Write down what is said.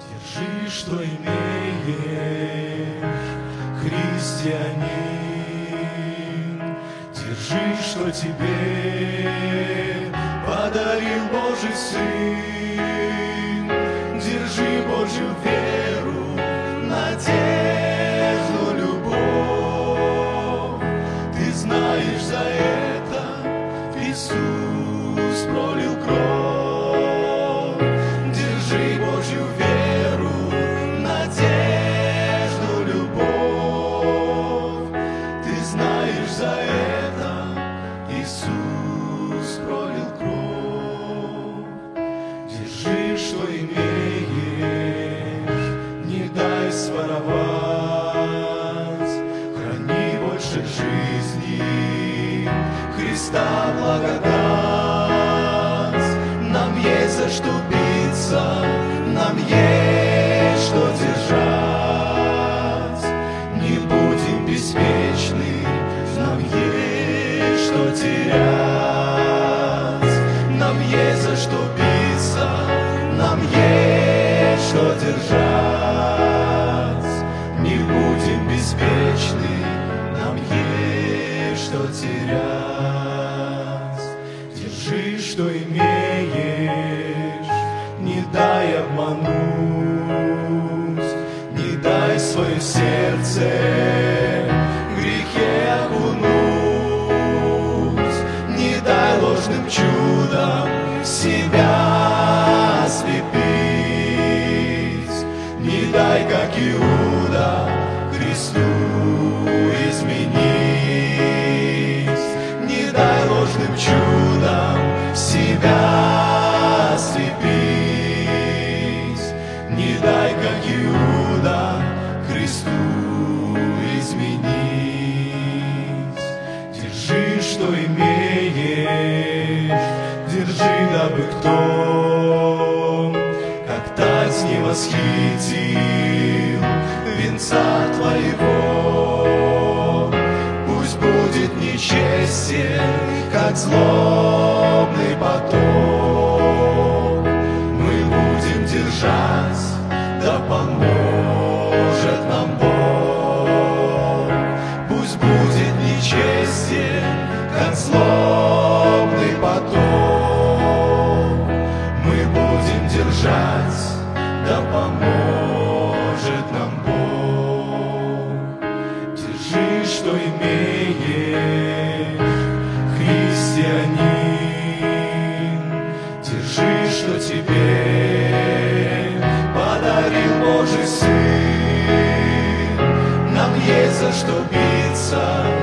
Держи, что имеешь, христианин. Держи, что тебе подарил Божий Сын. Держи Божью веру, надежду, любовь. Ты знаешь, за это Иисус пролил кровь. Держи Божью веру, надежду, любовь. Ты знаешь, за это Иисус пролил кровь. Держи, что имеешь, не дай своровать. Храни больше жизни, Христа благодать. Нам есть за что биться, нам есть что держать. Не будем беспечны, нам есть что терять. Нам есть за что биться, нам есть что держать. Не будем беспечны, нам есть что терять. Держи, что имеешь, не дай обмануть, не дай свое сердце в грехе окунуть, не дай ложным чудом себя ослепить, не дай, как Иуда, Христу изменить, не дай ложным чудом себя ослепить, не дай, как Иуда, Христу изменить. Держи, что имеешь, держи, дабы кто, как тать не восхитил венца твоего. Пусть будет нечестен, как злобный поток. Мы будем держать, да поможет нам Бог. Пусть будет нечестен, как злобный поток. Мы будем держать, да поможет нам Бог. Держи, что имеешь, христианин. Держи, что тебе подарил Божий Сын. Нам есть за что биться,